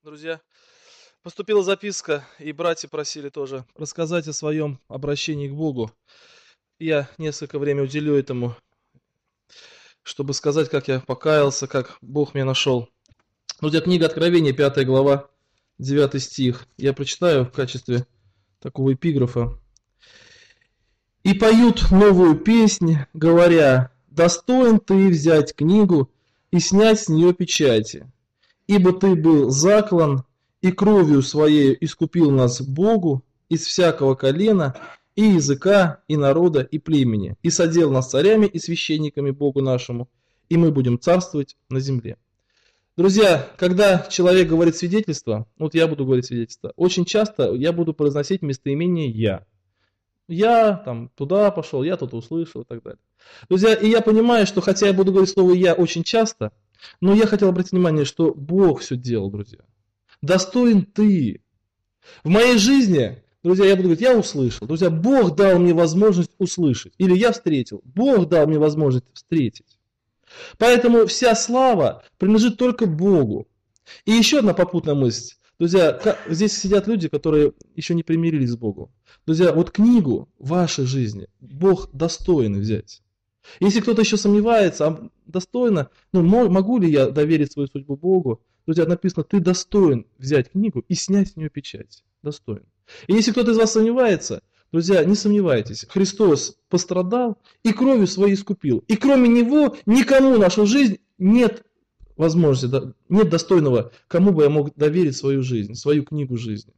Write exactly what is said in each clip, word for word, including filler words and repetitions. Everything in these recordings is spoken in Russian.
Друзья, поступила записка, и братья просили тоже рассказать о своем обращении к Богу. Я несколько времени уделю этому, чтобы сказать, как я покаялся, как Бог меня нашел. Друзья, книга Откровения, пятая глава, девятый стих. Я прочитаю в качестве такого эпиграфа. «И поют новую песнь, говоря, достоин ты взять книгу и снять с нее печати. Ибо ты был заклан, и кровью своей искупил нас Богу из всякого колена, и языка, и народа, и племени, и содел нас царями и священниками Богу нашему, и мы будем царствовать на земле». Друзья, когда человек говорит свидетельство, вот я буду говорить свидетельство, очень часто я буду произносить местоимение «я». Я там туда пошел, я тут услышал и так далее. Друзья, и я понимаю, что хотя я буду говорить слово «я» очень часто, но я хотел обратить внимание, что Бог все делал, друзья. Достоин ты. В моей жизни, друзья, я буду говорить, я услышал. Друзья, Бог дал мне возможность услышать. Или я встретил. Бог дал мне возможность встретить. Поэтому вся слава принадлежит только Богу. И еще одна попутная мысль. Друзья, здесь сидят люди, которые еще не примирились с Богом. Друзья, вот книгу в вашей жизни Бог достоин взять. Если кто-то еще сомневается, а достойно, ну, могу ли я доверить свою судьбу Богу? Друзья, написано, ты достоин взять книгу и снять с нее печать. Достоин. И если кто-то из вас сомневается, друзья, не сомневайтесь. Христос пострадал и кровью своей искупил. И кроме Него никому в нашу жизнь нет возможности, нет достойного, кому бы я мог доверить свою жизнь, свою книгу жизни.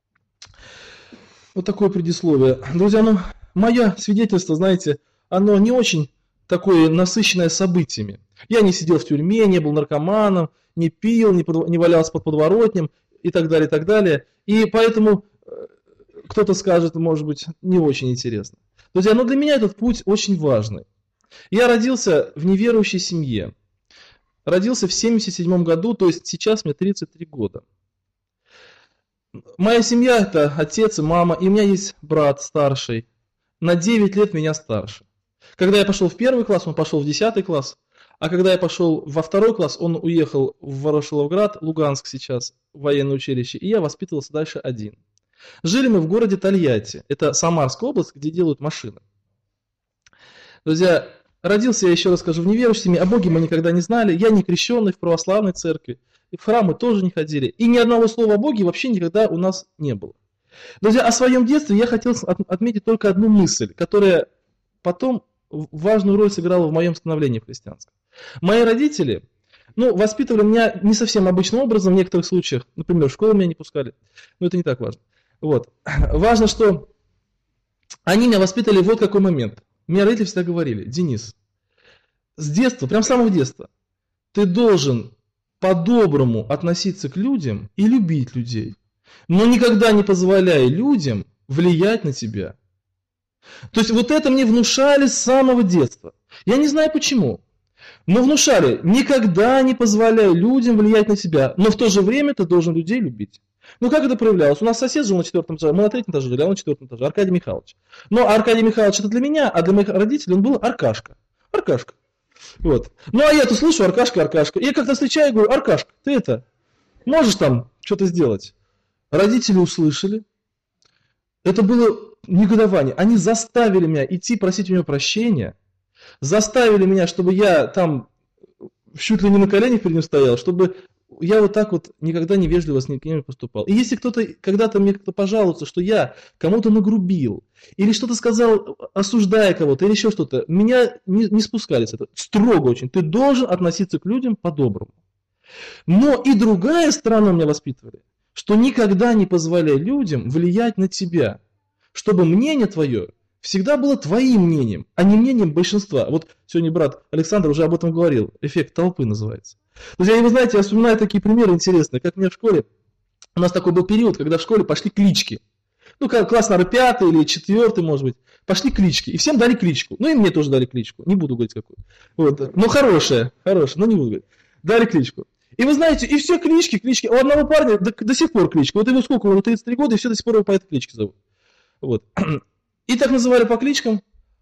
Вот такое предисловие. Друзья, ну, мое свидетельство, знаете, оно не очень такое насыщенное событиями. Я не сидел в тюрьме, не был наркоманом, не пил, не, под, не валялся под подворотнем и так далее, и так далее. И поэтому кто-то скажет, может быть, не очень интересно. Друзья, но для меня этот путь очень важный. Я родился в неверующей семье. Родился в семьдесят седьмом году, то есть сейчас мне тридцать три года. Моя семья – это отец и мама, и у меня есть брат старший, на девять лет меня старше. Когда я пошел в первый класс, он пошел в десятый класс, а когда я пошел во второй класс, он уехал в Ворошиловград, Луганск сейчас, в военное училище, и я воспитывался дальше один. Жили мы в городе Тольятти, это Самарская область, где делают машины. Друзья, родился я, еще раз скажу, в неверующей семье, о Боге мы никогда не знали, я не крещенный в православной церкви, и в храмы тоже не ходили, и ни одного слова о Боге вообще никогда у нас не было. Друзья, о своем детстве я хотел отметить только одну мысль, которая потом важную роль сыграла в моем становлении в христианском. Мои родители, ну, воспитывали меня не совсем обычным образом в некоторых случаях. Например, в школу меня не пускали, но это не так важно. Вот. Важно, что они меня воспитали вот какой момент. Мне родители всегда говорили: Денис, с детства, прям с самого детства, ты должен по-доброму относиться к людям и любить людей, но никогда не позволяй людям влиять на тебя. То есть вот это мне внушали с самого детства. Я не знаю почему, но внушали: никогда не позволяй людям влиять на себя, но в то же время ты должен людей любить. Ну как это проявлялось? У нас сосед жил на четвертом этаже, мы на третьем этаже жили, а он на четвертом этаже, Аркадий Михайлович. Но Аркадий Михайлович это для меня, а для моих родителей он был Аркашка. Аркашка. Вот. Ну а я-то слышу Аркашка, Аркашка. И я как-то встречаю и говорю: Аркашка, ты это, можешь там что-то сделать? Родители услышали. Это было негодование. Они заставили меня идти просить у него прощения. Заставили меня, чтобы я там чуть ли не на коленях перед ним стоял, чтобы я вот так вот никогда невежливо с ним поступал. И если кто-то когда-то мне кто-то пожалуется, что я кому-то нагрубил, или что-то сказал, осуждая кого-то, или еще что-то, меня не, не спускали с этого. Строго очень. Ты должен относиться к людям по-доброму. Но и другая сторона меня воспитывали, что никогда не позволяй людям влиять на тебя, чтобы мнение твое всегда было твоим мнением, а не мнением большинства. Вот сегодня брат Александр уже об этом говорил. Эффект толпы называется. Друзья, и вы знаете, я вспоминаю такие примеры интересные, как мне в школе, у нас такой был период, когда в школе пошли клички. Ну, класс, наверное, пятый или четвертый, может быть, пошли клички. И всем дали кличку. Ну, и мне тоже дали кличку. Не буду говорить какую. Вот. Но хорошая, хорошая, но не буду говорить. Дали кличку. И вы знаете, и все клички, клички. У одного парня до, до сих пор кличка. Вот ему сколько, ему тридцать три года, и все до сих пор его по этой кличке зовут. Вот. И так называли по кличкам.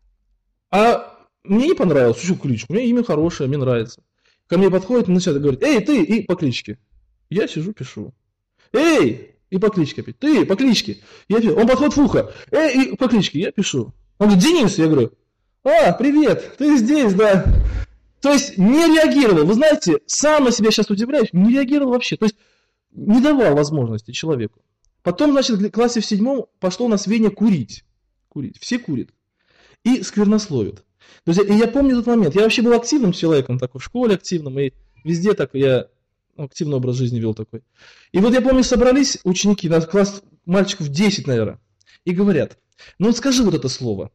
А мне не понравилось, что кличку. У меня имя хорошее, мне нравится. Ко мне подходит и начинает говорить: эй, ты, и по кличке. Я сижу, пишу. Эй! И по кличке опять. Ты, по кличке. Я пишу. Он подходит в ухо. Эй, и по кличке. Я пишу. Он говорит, Денис. Я говорю, а, привет, ты здесь, да. То есть не реагировал. Вы знаете, сам на себя сейчас удивляюсь, не реагировал вообще. То есть не давал возможности человеку. Потом, значит, в классе в седьмом пошло у нас веяние курить. Курить. Все курят. И сквернословят. Друзья, и я помню этот момент. Я вообще был активным человеком, такой в школе активным, и везде так я активный образ жизни вел такой. И вот я помню, собрались ученики, на класс мальчиков десять, наверное, и говорят, ну вот скажи вот это слово.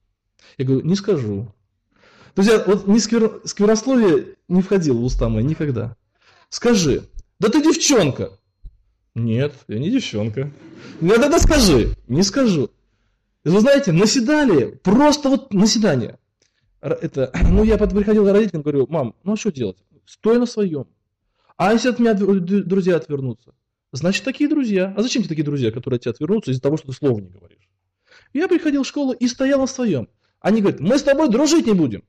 Я говорю, не скажу. Друзья, вот ни сквер... сквернословие не входило в уста мои никогда. Скажи, да ты девчонка. Нет, я не девчонка. Ну тогда скажи. Не скажу. Вы знаете, наседали, просто вот наседание. Это, ну я приходил к родителям, говорю, мам, ну а что делать? Стой на своем. А если от меня друзья отвернутся? Значит, такие друзья. А зачем тебе такие друзья, которые от тебя отвернутся из-за того, что ты слова не говоришь? Я приходил в школу и стоял на своем. Они говорят, мы с тобой дружить не будем.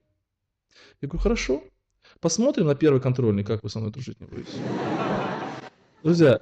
Я говорю, хорошо. Посмотрим на первый контрольный, как вы со мной дружить не будете. Друзья,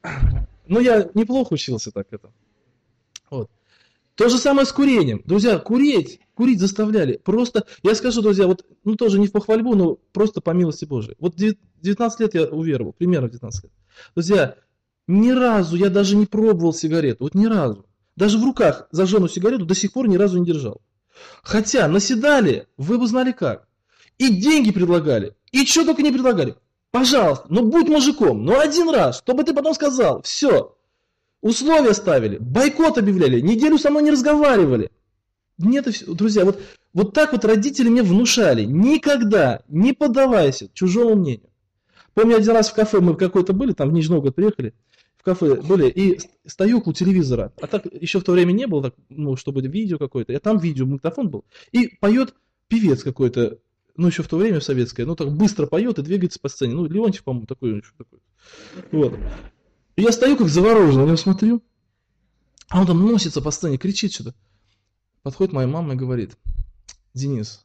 ну я неплохо учился так это. Вот. То же самое с курением. Друзья, курить, курить заставляли. Просто, я скажу, друзья, вот, ну тоже не в похвальбу, но просто по милости Божией. Вот девятнадцать лет я уверовал, примерно девятнадцать лет. Друзья, ни разу я даже не пробовал сигарету, вот ни разу. Даже в руках зажженную сигарету до сих пор ни разу не держал. Хотя наседали, вы бы знали как. И деньги предлагали, и что только не предлагали. Пожалуйста, ну будь мужиком, ну один раз, чтобы ты потом сказал, все. Условия ставили, бойкот объявляли, неделю со мной не разговаривали. Нет, друзья, вот, вот так вот родители мне внушали. Никогда не поддавайся чужому мнению. Помню, один раз в кафе мы в какой-то были, там в Нижний Новгород приехали, в кафе были, и стою около телевизора. А так еще в то время не было, так, ну, чтобы видео какое-то. А там видео, магнитофон был. И поет певец какой-то, ну еще в то время советское, ну так быстро поет и двигается по сцене. Ну, Леонтьев, по-моему, такой еще такой. Вот. И я стою как завороженный, на него смотрю, а он там носится по сцене, кричит что-то. Подходит моя мама и говорит, Денис,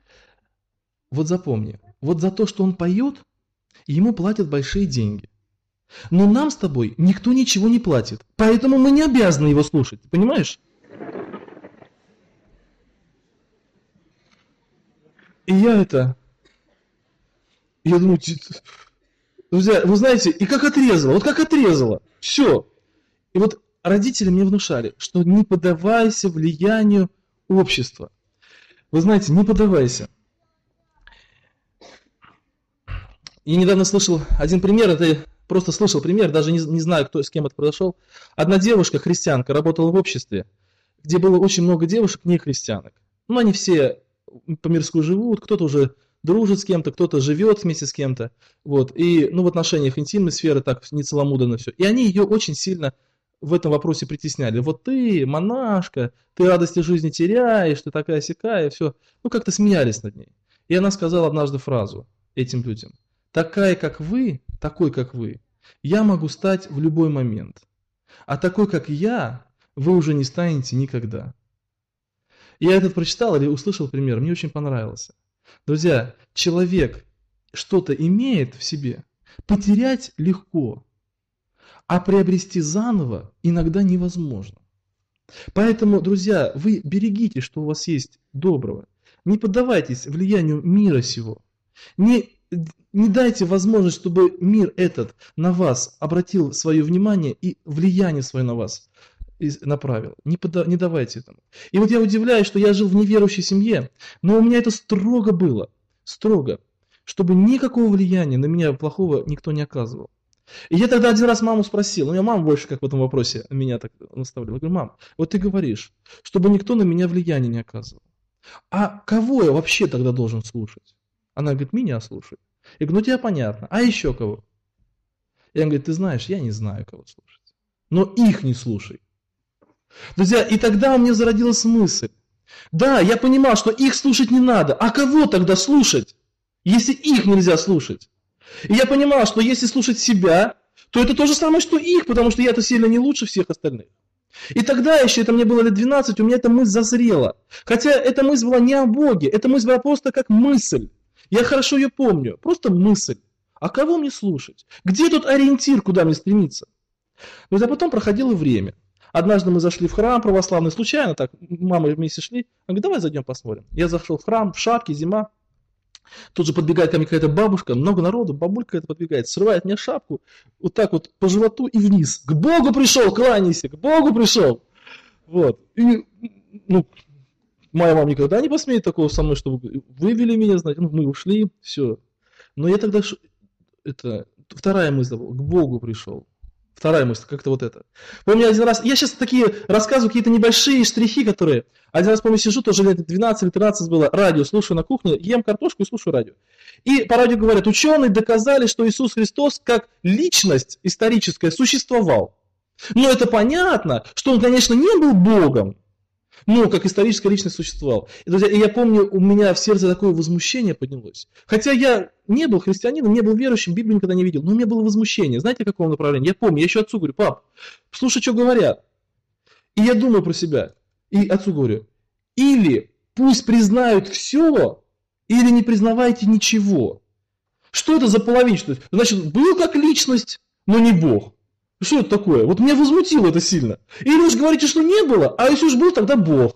вот запомни, вот за то, что он поет, ему платят большие деньги. Но нам с тобой никто ничего не платит, поэтому мы не обязаны его слушать, понимаешь? И я это, я думаю, друзья, вы знаете, и как отрезало, вот как отрезало, все. И вот родители мне внушали, что не поддавайся влиянию общества. Вы знаете, не поддавайся. Я недавно слышал один пример, это просто слышал пример, даже не, не знаю, кто, с кем это произошел. Одна девушка, христианка, работала в обществе, где было очень много девушек не христианок. Ну, они все по-мирски живут, кто-то уже дружит с кем-то, кто-то живет вместе с кем-то, вот, и, ну, в отношениях интимной сферы так не целомудренно все. И они ее очень сильно в этом вопросе притесняли. Вот ты, монашка, ты радости жизни теряешь, ты такая-сякая, все. Ну, как-то смеялись над ней. И она сказала однажды фразу этим людям. Такая, как вы, такой, как вы, я могу стать в любой момент. А такой, как я, вы уже не станете никогда. Я этот прочитал или услышал пример, мне очень понравился. Друзья, человек что-то имеет в себе, потерять легко, а приобрести заново иногда невозможно. Поэтому, друзья, вы берегите, что у вас есть доброго. Не поддавайтесь влиянию мира сего. Не, не дайте возможность, чтобы мир этот на вас обратил свое внимание и влияние свое на вас направил. Не, пода, не давайте этому. И вот я удивляюсь, что я жил в неверующей семье, но у меня это строго было. Строго. Чтобы никакого влияния на меня плохого никто не оказывал. И я тогда один раз маму спросил, у меня мама больше как в этом вопросе меня так наставляла. Я говорю, мам, вот ты говоришь, чтобы никто на меня влияния не оказывал. А кого я вообще тогда должен слушать? Она говорит, меня слушай. Я говорю, ну тебе понятно, а еще кого? И она говорит, ты знаешь, я не знаю, кого слушать. Но их не слушай. Друзья, и тогда у меня зародилась мысль. Да, я понимал, что их слушать не надо. А кого тогда слушать, если их нельзя слушать? И я понимал, что если слушать себя, то это то же самое, что их, потому что я-то сильно не лучше всех остальных. И тогда еще, это мне было лет двенадцать, у меня эта мысль зазрела. Хотя эта мысль была не о Боге, эта мысль была просто как мысль. Я хорошо ее помню, просто мысль. А кого мне слушать? Где тут ориентир, куда мне стремиться? Но а потом проходило время. Однажды мы зашли в храм православный, случайно так, мама вместе шли. Она говорит, давай зайдем посмотрим. Я зашел в храм, в шапке, зима. Тут же подбегает ко мне какая-то бабушка, много народу, бабулька это подбегает, срывает мне шапку, вот так вот по животу и вниз. К Богу пришел, кланяйся, к Богу пришел. Вот. И, ну, моя мама никогда не посмеет такого со мной, чтобы вывели меня, знаете, ну, мы ушли, все. Но я тогда, это, вторая мысль, к Богу пришел. Вторая мысль, как-то вот это. Помню один раз, я сейчас такие рассказываю, какие-то небольшие штрихи, которые... Один раз, помню, сижу, тоже лет двенадцать или тринадцать было, радио слушаю на кухне, ем картошку и слушаю радио. И по радио говорят, ученые доказали, что Иисус Христос как личность историческая существовал. Но это понятно, что он, конечно, не был Богом, но как историческая личность существовал. И, друзья, и я помню, у меня в сердце такое возмущение поднялось. Хотя я не был христианином, не был верующим, Библию никогда не видел, но у меня было возмущение. Знаете, в каком направлении? Я помню, я еще отцу говорю, пап, слушай, что говорят. И я думаю про себя. И отцу говорю, или пусть признают все, или не признавайте ничего. Что это за половинчатость? Значит, был как личность, но не Бог. Что это такое? Вот меня возмутило это сильно. Или уж говорите, что не было, а если уж был, тогда Бог.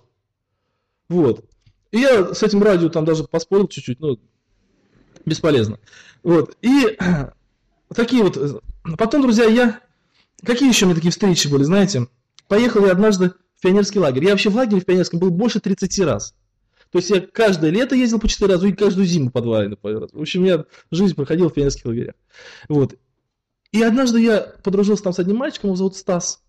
Вот. И я с этим радио там даже поспорил чуть-чуть, но бесполезно. Вот. И такие вот... Потом, друзья, я... Какие еще у меня такие встречи были, знаете? Поехал я однажды в пионерский лагерь. Я вообще в лагере в пионерском был больше тридцати раз. То есть я каждое лето ездил по четыре раза и каждую зиму по два раза. В общем, у меня жизнь проходила в пионерских лагерях. Вот. И однажды я подружился там с одним мальчиком, его зовут Стас.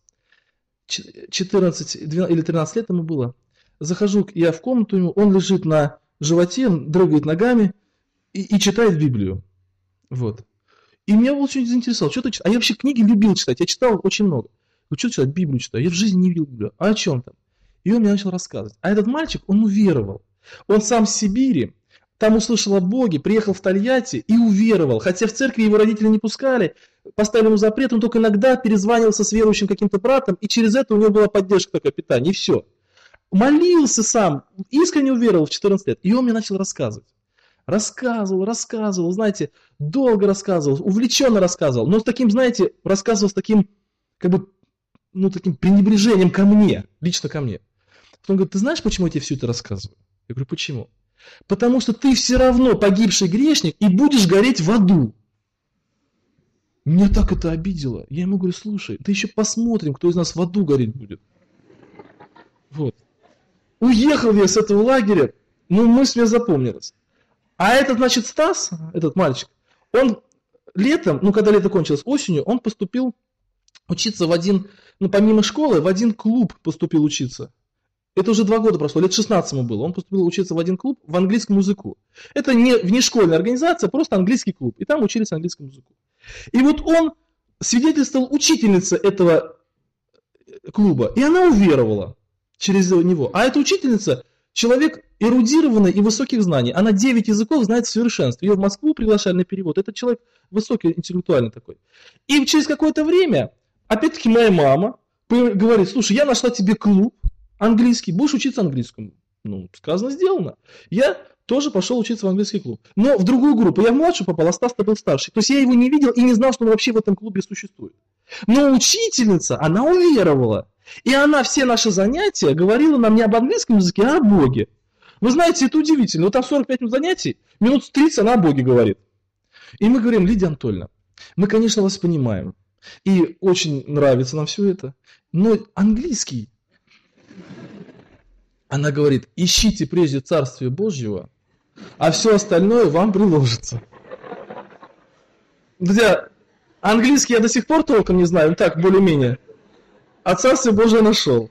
четырнадцать двенадцать или тринадцать лет ему было. Захожу я в комнату, он лежит на животе, дрыгает ногами и, и читает Библию. Вот. И меня очень заинтересовало, что ты читаешь? А я вообще книги любил читать, я читал очень много. Ну что читать? Библию читаю. Я в жизни не видел Библию. А о чем там? И он мне начал рассказывать. А этот мальчик, он уверовал. Он сам с Сибири, там услышал о Боге, приехал в Тольятти и уверовал. Хотя в церкви его родители не пускали, поставили ему запрет, он только иногда перезванивался с верующим каким-то братом, и через это у него была поддержка такая, питание, и все. Молился сам, искренне уверовал в четырнадцать лет. И он мне начал рассказывать. Рассказывал, рассказывал, знаете, долго рассказывал, увлеченно рассказывал, но с таким, знаете, рассказывал с таким, как бы, ну, таким пренебрежением ко мне, лично ко мне. Потом говорит, ты знаешь, почему я тебе все это рассказываю? Я говорю, почему? Потому что ты все равно погибший грешник и будешь гореть в аду. Меня так это обидело. Я ему говорю, слушай, ты еще посмотрим, кто из нас в аду гореть будет. Вот. Уехал я с этого лагеря, ну, мысль мне запомнилась. А этот, значит, Стас, этот мальчик, он летом, ну, когда лето кончилось, осенью, он поступил учиться в один, ну, помимо школы, в один клуб поступил учиться. Это уже два года прошло, лет шестнадцать ему было. Он поступил учиться в один клуб в английском языку. Это не внешкольная организация, просто английский клуб. И там учились английскому языку. И вот он свидетельствовал учительнице этого клуба, и она уверовала через него. А эта учительница человек эрудированный и высоких знаний. Она девять языков знает в совершенстве. Ее в Москву приглашали на перевод. Это человек высокий, интеллектуальный такой. И через какое-то время, опять-таки, моя мама говорит, слушай, я нашла тебе клуб английский, будешь учиться английскому. Ну, сказано, сделано. Я тоже пошел учиться в английский клуб. Но в другую группу. Я в младшую попал, а Стас-то был старший. То есть я его не видел и не знал, что он вообще в этом клубе существует. Но учительница, она уверовала. И она все наши занятия говорила нам не об английском языке, а о Боге. Вы знаете, это удивительно. Вот там сорок пять минут занятий, минут тридцать она о Боге говорит. И мы говорим, Лидия Анатольевна, мы, конечно, вас понимаем. И очень нравится нам все это. Но английский... Она говорит, ищите прежде Царствие Божьего, а все остальное вам приложится. Друзья, английский я до сих пор толком не знаю, так, более-менее. А Царствие Божие нашел.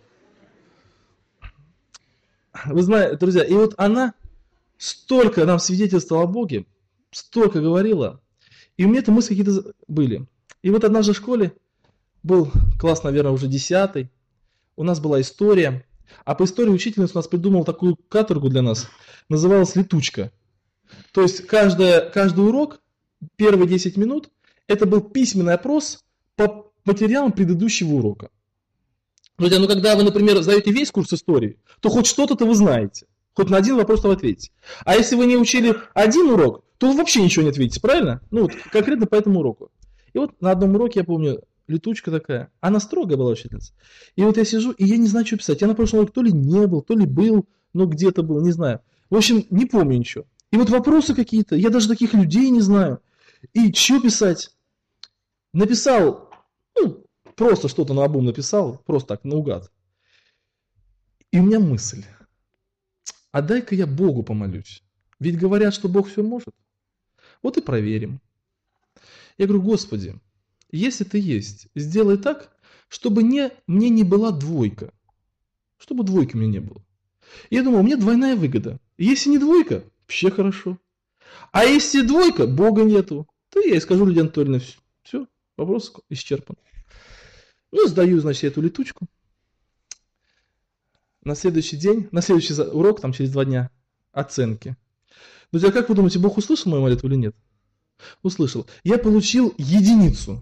Вы знаете, друзья, и вот она столько нам свидетельствовала о Боге, столько говорила, и у меня это мысли какие-то были. И вот однажды в школе был класс, наверное, уже десятый, у нас была история. А по истории учительница у нас придумала такую каторгу для нас, называлась летучка. То есть каждая, каждый урок, первые десять минут, это был письменный опрос по материалам предыдущего урока. Друзья, ну когда вы, например, сдаете весь курс истории, то хоть что-то-то вы знаете, хоть на один вопрос вы ответите. А если вы не учили один урок, то вы вообще ничего не ответите, правильно? Ну вот конкретно по этому уроку. И вот на одном уроке, я помню, летучка такая. Она строгая была учительница. И вот я сижу, и я не знаю, что писать. Я на прошлом уроке то ли не был, то ли был, но где-то был, не знаю. В общем, не помню ничего. И вот вопросы какие-то, я даже таких людей не знаю. И что писать? Написал, ну, просто что-то наобум написал, просто так, наугад. И у меня мысль, а дай-ка я Богу помолюсь. Ведь говорят, что Бог все может. Вот и проверим. Я говорю, Господи, если ты есть, сделай так, чтобы не, мне не была двойка. Чтобы двойки у меня не было. И я думал, у меня двойная выгода. Если не двойка, вообще хорошо. А если двойка, Бога нету, то я и скажу Лидии Анатольевне, все, вопрос исчерпан. Ну, сдаю, значит, эту летучку. На следующий день, на следующий урок, там через два дня, оценки. Друзья, как вы думаете, Бог услышал мою молитву или нет? Услышал. Я получил единицу.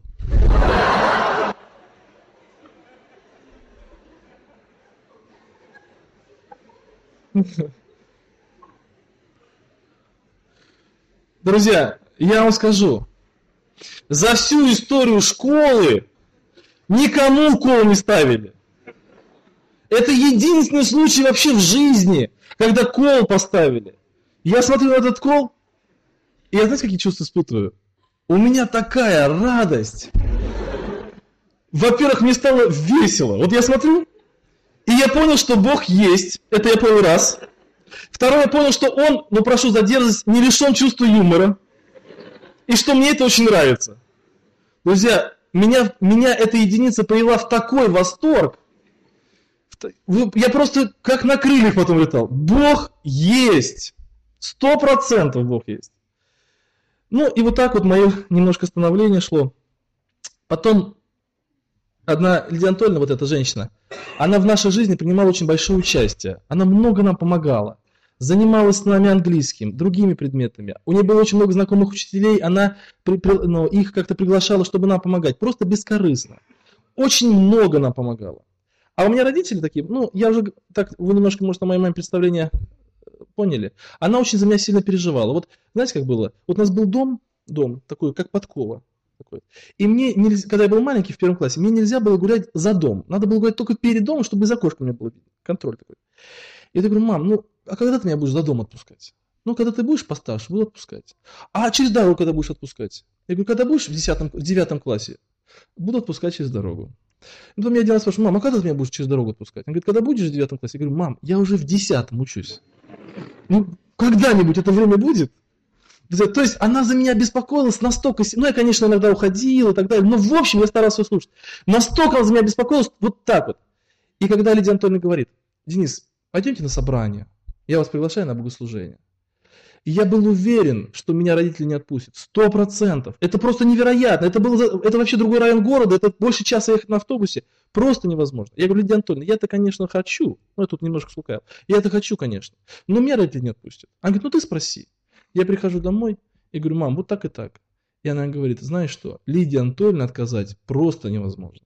Друзья, я вам скажу, за всю историю школы никому укол не ставили. Это единственный случай вообще в жизни, когда кол поставили. Я смотрю на этот кол, и я, знаете, какие чувства испытываю? У меня такая радость. Во-первых, мне стало весело. Вот я смотрю, и я понял, что Бог есть. Это я понял раз. Второе, я понял, что Он, ну прошу за дерзость, не лишен чувства юмора. И что мне это очень нравится. Друзья, меня, меня эта единица привела в такой восторг. Я просто как на крыльях потом летал. Бог есть. Сто процентов Бог есть. Ну и вот так вот мое немножко становление шло. Потом одна Лидия Анатольевна, вот эта женщина, она в нашей жизни принимала очень большое участие. Она много нам помогала. Занималась с нами английским, другими предметами. У нее было очень много знакомых учителей, она при, при, ну, их как-то приглашала, чтобы нам помогать. Просто бескорыстно. Очень много нам помогала. А у меня родители такие, ну, я уже, так, вы немножко, может, на моей маме представление поняли. Она очень за меня сильно переживала. Вот, знаете, как было? Вот у нас был дом, дом такой, как подкова. Такой. И мне, нельзя, когда я был маленький, в первом классе, мне нельзя было гулять за дом. Надо было гулять только перед домом, чтобы из окошка мне было видно. Контроль такой. И я говорю, мам, ну, а когда ты меня будешь за дом отпускать? Ну, когда ты будешь постарше, буду отпускать. А через дорогу когда будешь отпускать? Я говорю, когда будешь в, десятом, в девятом классе, буду отпускать через дорогу. И потом я один раз спрашиваю, мам, а когда ты меня будешь через дорогу отпускать? Он говорит, когда будешь в девятом классе? Я говорю, мам, я уже в десятом учусь. Ну, когда-нибудь это время будет? То есть она за меня беспокоилась настолько, ну я, конечно, иногда уходил и так далее, но в общем я старался ее слушать. Настолько она за меня беспокоилась, вот так вот. И когда Лидия Анатольевна говорит, Денис, пойдемте на собрание, я вас приглашаю на богослужение. И я был уверен, что меня родители не отпустят. Сто процентов. Это просто невероятно. Это, был, это вообще другой район города, это больше часа ехать на автобусе. Просто невозможно. Я говорю, Лидия Анатольевна, я-то, конечно, хочу. Ну, я тут немножко слукавил. Я это хочу, конечно. Но меня родители не отпустят. Она говорит, ну ты спроси. Я прихожу домой и говорю, мам, вот так и так. И она говорит, знаешь что, Лидии Анатольевне отказать просто невозможно.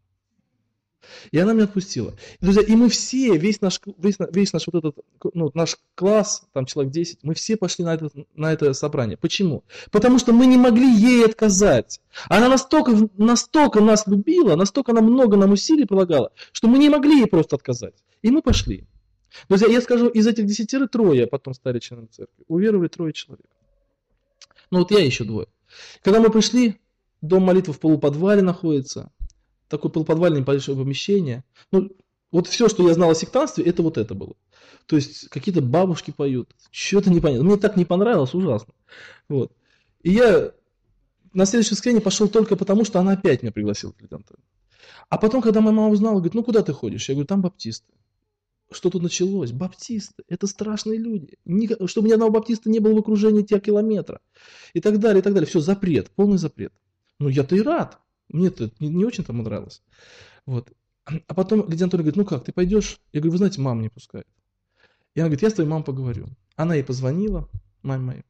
И она меня отпустила. И, друзья, и мы все, весь наш, весь, весь наш вот этот, ну, наш класс, там человек десять, мы все пошли на это, на это собрание. Почему? Потому что мы не могли ей отказать. Она настолько, настолько нас любила, настолько она много нам усилий прилагала, что мы не могли ей просто отказать. И мы пошли. Друзья, я скажу, из этих десятеры трое потом стали членами церкви. Уверовали трое человек. Ну вот я еще двое. Когда мы пришли, дом молитвы в полуподвале находится. Такое полуподвальное небольшое помещение. Ну, вот все, что я знал о сектантстве, это вот это было. То есть какие-то бабушки поют, что-то непонятно. Мне так не понравилось, ужасно. Вот. И я на следующее воскресенье пошел только потому, что она опять меня пригласила. А потом, когда моя мама узнала, говорит, ну куда ты ходишь? Я говорю, там баптисты. Что тут началось? Баптисты. Это страшные люди. Ни, чтобы ни одного баптиста не было в окружении тебя километра. И так далее, и так далее. Все, запрет, полный запрет. Ну я-то и рад. Мне-то не, не очень там нравилось. Вот. А потом Лидия Анатольевна говорит, ну как, ты пойдешь? Я говорю, вы знаете, мама не пускает. И она говорит, я с твоей мамой поговорю. Она ей позвонила, маме моей.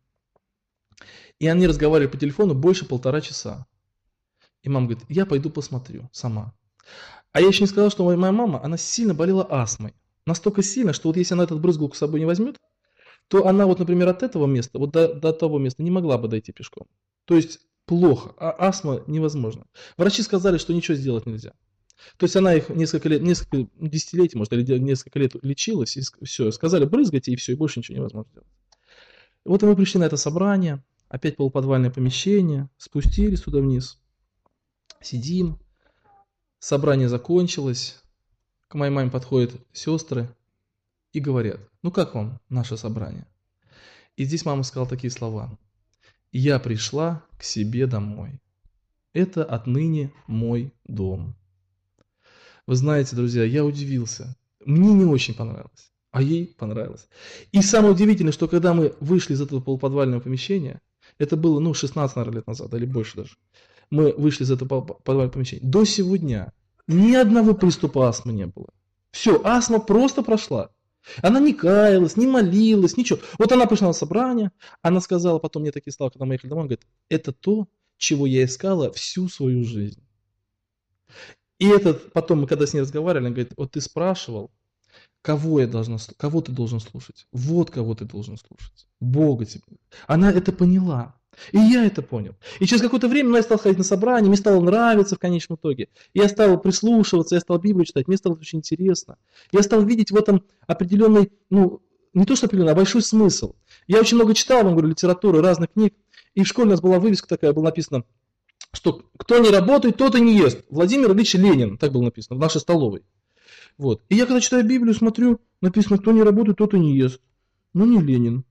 И они разговаривали по телефону больше полтора часа. И мама говорит, я пойду посмотрю сама. А я еще не сказал, что моя мама, она сильно болела астмой. Настолько сильно, что вот если она этот брызгалку с собой не возьмет, то она вот, например, от этого места, вот до, до того места не могла бы дойти пешком. То есть плохо, а астма невозможно. Врачи сказали, что ничего сделать нельзя. То есть она их несколько лет, несколько десятилетий, может, или несколько лет лечилась, и все, сказали, брызгайте, и все, и больше ничего невозможно сделать. Вот и мы пришли на это собрание, опять полуподвальное помещение, спустились туда вниз, сидим, собрание закончилось, к моей маме подходят сестры и говорят, ну как вам наше собрание? И здесь мама сказала такие слова, я пришла к себе домой, это отныне мой дом. Вы знаете, друзья, я удивился. Мне не очень понравилось, а ей понравилось. И самое удивительное, что когда мы вышли из этого полуподвального помещения, это было, ну, шестнадцать, наверное, лет назад, или больше даже, мы вышли из этого подвального помещения, до сего дня ни одного приступа астмы не было. Все, астма просто прошла. Она не каялась, не молилась, ничего. Вот она пришла на собрание, она сказала потом мне такие слова, когда мы ехали домой, говорит, это то, чего я искала всю свою жизнь. И этот, потом мы когда с ней разговаривали, она говорит, вот ты спрашивал, кого я должна, кого ты должен слушать? Вот кого ты должен слушать. Бога тебе. Она это поняла. И я это понял. И через какое-то время я стал ходить на собрания, мне стало нравиться в конечном итоге. Я стал прислушиваться, я стал Библию читать, мне стало очень интересно. Я стал видеть в этом определенный, ну, не то что определенный, а большой смысл. Я очень много читал, вам говорю, литературы, разных книг. И в школе у нас была вывеска такая, было написано, что кто не работает, тот и не ест. Владимир Ильич Ленин, так было написано, в нашей столовой. Вот. И я когда читаю Библию, смотрю, написано, кто не работает, тот и не ест. Ну не Ленин.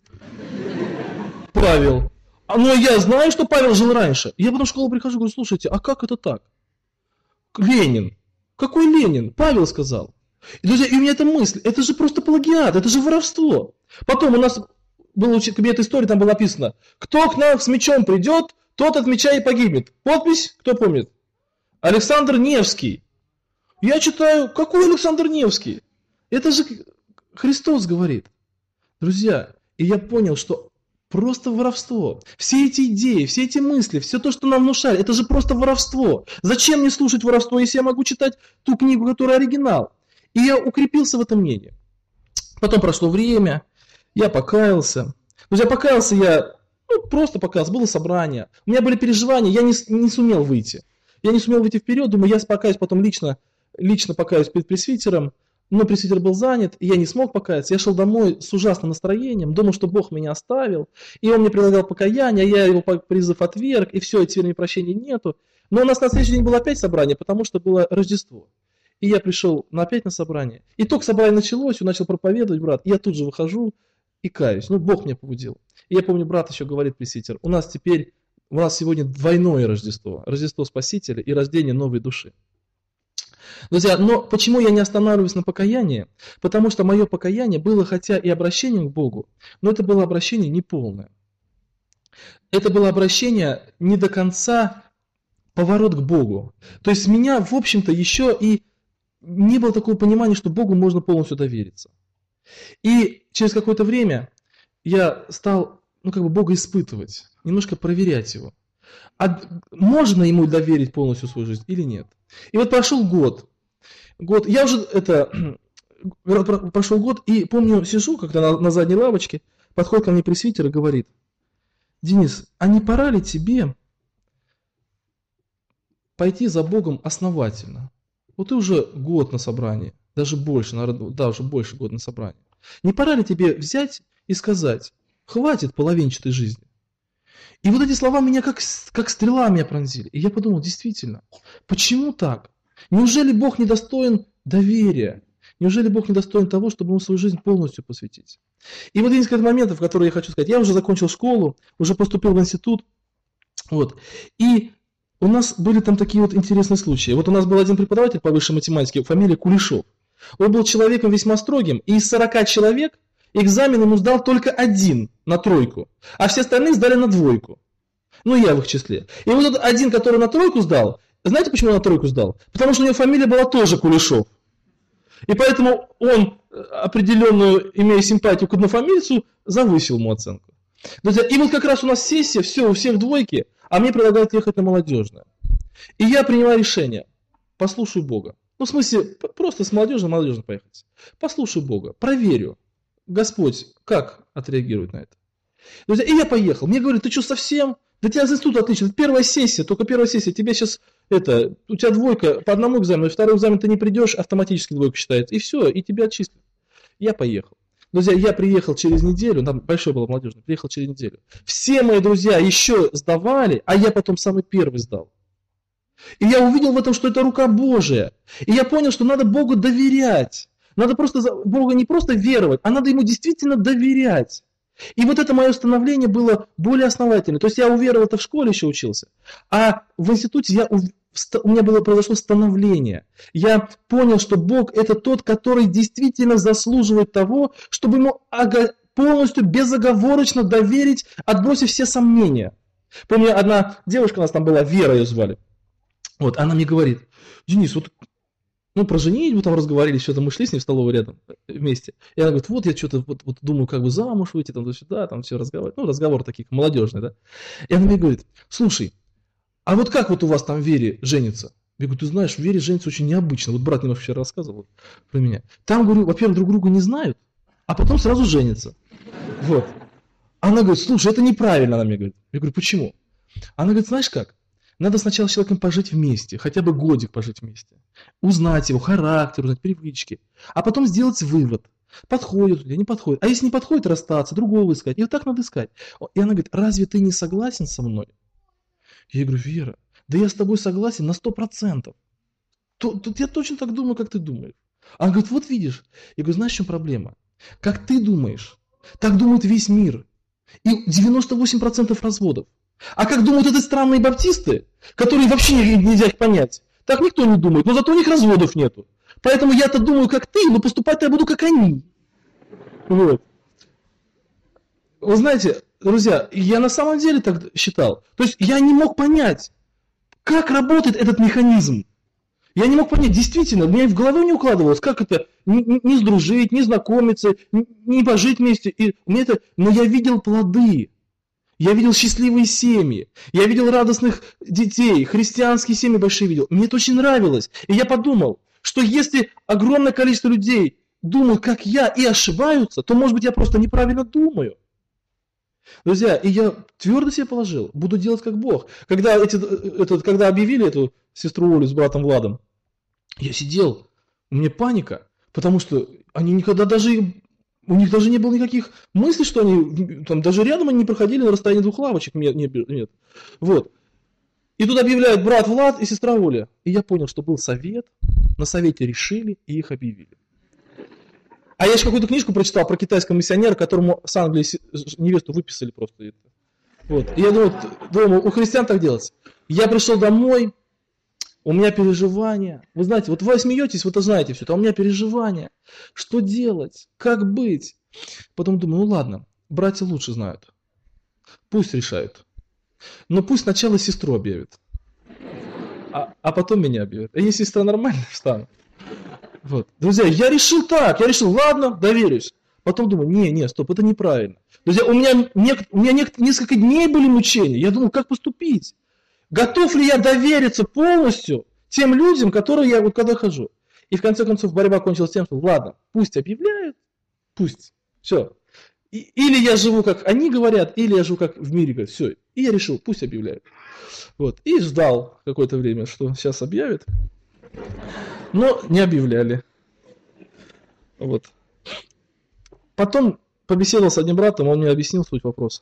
Павел. А, но я знаю, что Павел жил раньше. Я потом в школу прихожу, говорю, слушайте, а как это так? Ленин. Какой Ленин? Павел сказал. И, друзья, и у меня эта мысль, это же просто плагиат, это же воровство. Потом у нас был кабинет истории, там было написано, кто к нам с мечом придет, тот от меча и погибнет. Подпись, кто помнит? Александр Невский. Я читаю, какой Александр Невский? Это же Христос говорит. Друзья, и я понял, что просто воровство. Все эти идеи, все эти мысли, все то, что нам внушали, это же просто воровство. Зачем мне слушать воровство, если я могу читать ту книгу, которая оригинал? И я укрепился в этом мнении. Потом прошло время, я покаялся. Друзья, покаялся я... Ну, просто показ, было собрание. У меня были переживания, я не, не сумел выйти. Я не сумел выйти вперед, думаю, я покаюсь потом лично, лично покаюсь перед пресвитером. Но пресвитер был занят, и я не смог покаяться. Я шел домой с ужасным настроением, думал, что Бог меня оставил. И он мне предлагал покаяние, а я его призыв отверг, и все, и теперь мне прощения нету. Но у нас на следующий день было опять собрание, потому что было Рождество. И я пришел на опять на собрание. И только собрание началось, он начал проповедовать, брат. И я тут же выхожу и каюсь. Ну, Бог меня побудил. И я помню, брат еще говорит, пресвитер, у нас теперь, у нас сегодня двойное Рождество. Рождество Спасителя и рождение новой души. Друзья, но почему я не останавливаюсь на покаянии? Потому что мое покаяние было хотя и обращением к Богу, но это было обращение неполное. Это было обращение не до конца поворот к Богу. То есть меня, в общем-то, еще и не было такого понимания, что Богу можно полностью довериться. И через какое-то время я стал, ну, как бы Бога испытывать, немножко проверять Его. А можно Ему доверить полностью свою жизнь или нет? И вот прошел год. Год. Я уже это прошел год, и помню, сижу, когда на, на задней лавочке, подходит ко мне пресвитер и говорит: Денис, а не пора ли тебе пойти за Богом основательно? Вот ты уже год на собрании, даже больше, наверное, да, уже больше года на собрании. Не пора ли тебе взять и сказать: хватит половинчатой жизни? И вот эти слова меня как, как стрела меня пронзили. И я подумал, действительно, почему так? Неужели Бог недостоин доверия? Неужели Бог недостоин того, чтобы ему свою жизнь полностью посвятить? И вот несколько моментов, которые я хочу сказать. Я уже закончил школу, уже поступил в институт. Вот. И у нас были там такие вот интересные случаи. Вот у нас был один преподаватель по высшей математике, фамилия Кулешов. Он был человеком весьма строгим, и из сорока человек экзамен ему сдал только один на тройку, а все остальные сдали на двойку. Ну, я в их числе. И вот этот один, который на тройку сдал, знаете, почему он на тройку сдал? Потому что у него фамилия была тоже Кулешов. И поэтому он, определенную, имея симпатию к однофамильцу, завысил ему оценку. Друзья, и вот как раз у нас сессия, все, у всех двойки, а мне предлагают ехать на молодежное. И я принимаю решение, послушаю Бога. Ну, в смысле, просто с молодежью на молодежное поехать. Послушаю Бога, проверю. Господь как отреагирует на это? Друзья, и я поехал. Мне говорят, ты что, совсем? Да тебя из института отлично. Это первая сессия, только первая сессия. Тебе сейчас, это, у тебя двойка по одному экзамену, второй экзамен ты не придешь, автоматически двойка считается. И все, и тебя отчислят. Я поехал. Друзья, я приехал через неделю, там большое было молодежное, приехал через неделю. Все мои друзья еще сдавали, а я потом самый первый сдал. И я увидел в этом, что это рука Божия. И я понял, что надо Богу доверять. Надо просто Богу не просто веровать, а надо Ему действительно доверять. И вот это мое становление было более основательное. То есть я уверовал, это в школе еще учился. А в институте я, у меня было, произошло становление. Я понял, что Бог это тот, который действительно заслуживает того, чтобы Ему полностью безоговорочно доверить, отбросив все сомнения. Помню, одна девушка у нас там была, Вера ее звали. Вот, она мне говорит: Денис, вот, ну, про женитьбу там разговаривали, что-то мы шли с ней в столовую рядом вместе. И она говорит: вот я что-то вот, вот думаю, как бы замуж выйти, там, сюда, там все разговаривать. Ну, разговор такие молодежные, да. И она мне говорит: слушай, а вот как вот у вас там в Вере женится? Я говорю: ты знаешь, в Вере женится очень необычно. Вот брат немножко вчера рассказывал про меня. Там, говорю, во-первых, друг друга не знают, а потом сразу женятся. Вот. Она говорит: слушай, это неправильно, она мне говорит. Я говорю: почему? Она говорит: знаешь как? Надо сначала с человеком пожить вместе, хотя бы годик пожить вместе. Узнать его характер, узнать привычки. А потом сделать вывод. Подходит или не подходит. А если не подходит, расстаться, другого искать. И вот так надо искать. И она говорит: разве ты не согласен со мной? Я говорю: Вера, да я с тобой согласен на сто процентов. Тут я точно так думаю, как ты думаешь. Она говорит: вот видишь. Я говорю: знаешь, в чем проблема? Как ты думаешь, так думает весь мир. И девяносто восемь процентов разводов. А как думают эти странные баптисты, которые вообще нельзя их понять, так никто не думает, но зато у них разводов нету. Поэтому я-то думаю, как ты, но поступать-то я буду, как они. Вот. Вы знаете, друзья, я на самом деле так считал. То есть я не мог понять, как работает этот механизм. Я не мог понять, действительно, у меня в голову не укладывалось, как это не, не сдружить, не знакомиться, не, не пожить вместе. И мне это, но я видел плоды. Я видел счастливые семьи, я видел радостных детей, христианские семьи большие видел. Мне это очень нравилось. И я подумал, что если огромное количество людей думают, как я, и ошибаются, то, может быть, я просто неправильно думаю. Друзья, и я твердо себе положил, буду делать как Бог. Когда, эти, этот, когда объявили эту сестру Олю с братом Владом, я сидел, у меня паника, потому что они никогда даже... У них даже не было никаких мыслей, что они, там, даже рядом они не проходили на расстоянии двух лавочек. Нет, нет, нет. Вот. И тут объявляют брат Влад и сестра Оля. И я понял, что был совет, на совете решили и их объявили. А я еще какую-то книжку прочитал про китайского миссионера, которому с Англии невесту выписали просто. Вот. И я думаю, думаю, у христиан так делается. Я пришел домой, у меня переживания. Вы знаете, вот вы смеетесь, вы-то знаете все это, а у меня переживания. Что делать? Как быть? Потом думаю, ну ладно, братья лучше знают. Пусть решают. Но пусть сначала сестру объявят. А, а потом меня объявят. А если сестра нормальная, встану. Вот. Друзья, я решил так. Я решил, ладно, доверюсь. Потом думаю, не, не, стоп, это неправильно. Друзья, у меня, нек- у меня нек- несколько дней были мучения. Я думал, как поступить? Готов ли я довериться полностью тем людям, которые я вот когда хожу? И в конце концов борьба кончилась тем, что ладно, пусть объявляют, пусть, все. И, или я живу, как они говорят, или я живу, как в мире говорят, все. И я решил, пусть объявляют. Вот. И ждал какое-то время, что сейчас объявят. Но не объявляли. Вот. Потом побеседовал с одним братом, он мне объяснил суть вопроса.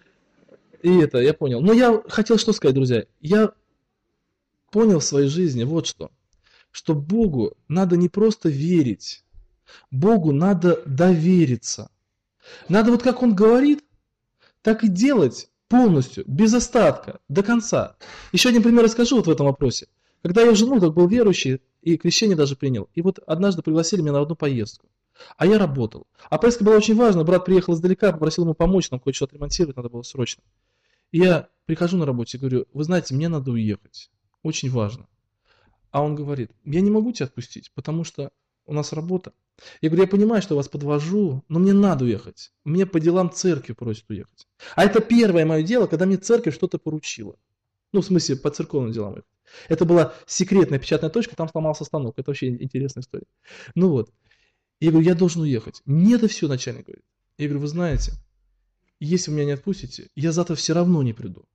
И это, я понял. Но я хотел что сказать, друзья. Я понял в своей жизни вот что. Что Богу надо не просто верить. Богу надо довериться. Надо вот как Он говорит, так и делать полностью, без остатка, до конца. Еще один пример расскажу вот в этом вопросе. Когда я жену, так был верующий, и крещение даже принял. И вот однажды пригласили меня на одну поездку. А я работал. А поездка была очень важна. Брат приехал издалека, попросил ему помочь, нам кое-что отремонтировать надо было срочно. И я прихожу на работе и говорю, вы знаете, мне надо уехать. Очень важно. А он говорит, я не могу тебя отпустить, потому что у нас работа. Я говорю, я понимаю, что вас подвожу, но мне надо уехать. Мне по делам церкви просят уехать. А это первое мое дело, когда мне церковь что-то поручила. Ну, в смысле, по церковным делам. Это была секретная печатная точка, там сломался станок. Это вообще интересная история. Ну вот. Я говорю, я должен уехать. Мне это все начальник говорит. Я говорю, вы знаете, если вы меня не отпустите, я завтра все равно не приду.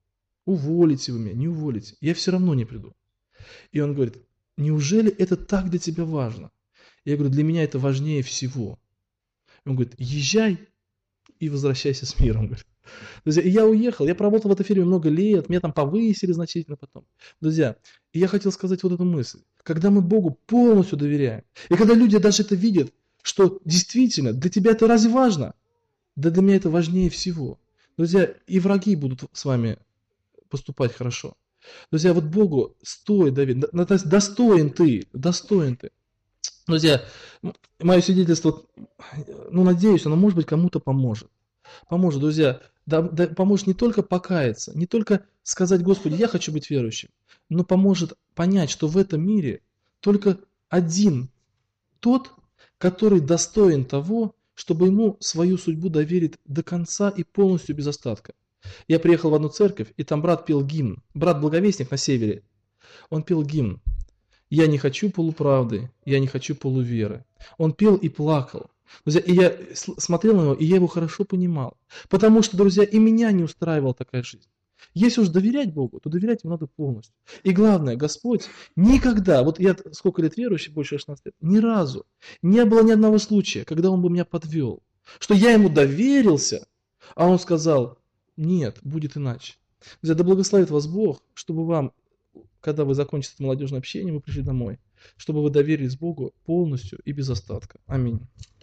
уволите вы меня, не уволите, я все равно не приду. И он говорит, неужели это так для тебя важно? Я говорю, для меня это важнее всего. Он говорит, езжай и возвращайся с миром. Говорит. Друзья, и я уехал, я проработал в этой фирме много лет, меня там повысили значительно потом. Друзья, и я хотел сказать вот эту мысль. Когда мы Богу полностью доверяем, и когда люди даже это видят, что действительно для тебя это разве важно? Да для меня это важнее всего. Друзья, и враги будут с вами поступать хорошо. Друзья, вот Богу стоит доверить, достоин ты, достоин ты. Друзья, мое свидетельство, ну, надеюсь, оно, может быть, кому-то поможет. Поможет, друзья, да, да, поможет не только покаяться, не только сказать, Господи, я хочу быть верующим, но поможет понять, что в этом мире только один тот, который достоин того, чтобы ему свою судьбу доверить до конца и полностью без остатка. Я приехал в одну церковь, и там брат пел гимн, брат-благовестник на севере, он пел гимн. Я не хочу полуправды, я не хочу полуверы. Он пел и плакал. Друзья, и я смотрел на него, и я его хорошо понимал. Потому что, друзья, и меня не устраивала такая жизнь. Если уж доверять Богу, то доверять ему надо полностью. И главное, Господь никогда, вот я сколько лет верующий, больше шестнадцати лет, ни разу не было ни одного случая, когда он бы меня подвел. Что я ему доверился, а он сказал, нет, будет иначе. Друзья, да благословит вас Бог, чтобы вам, когда вы закончите это молодежное общение, вы пришли домой, чтобы вы доверились Богу полностью и без остатка. Аминь.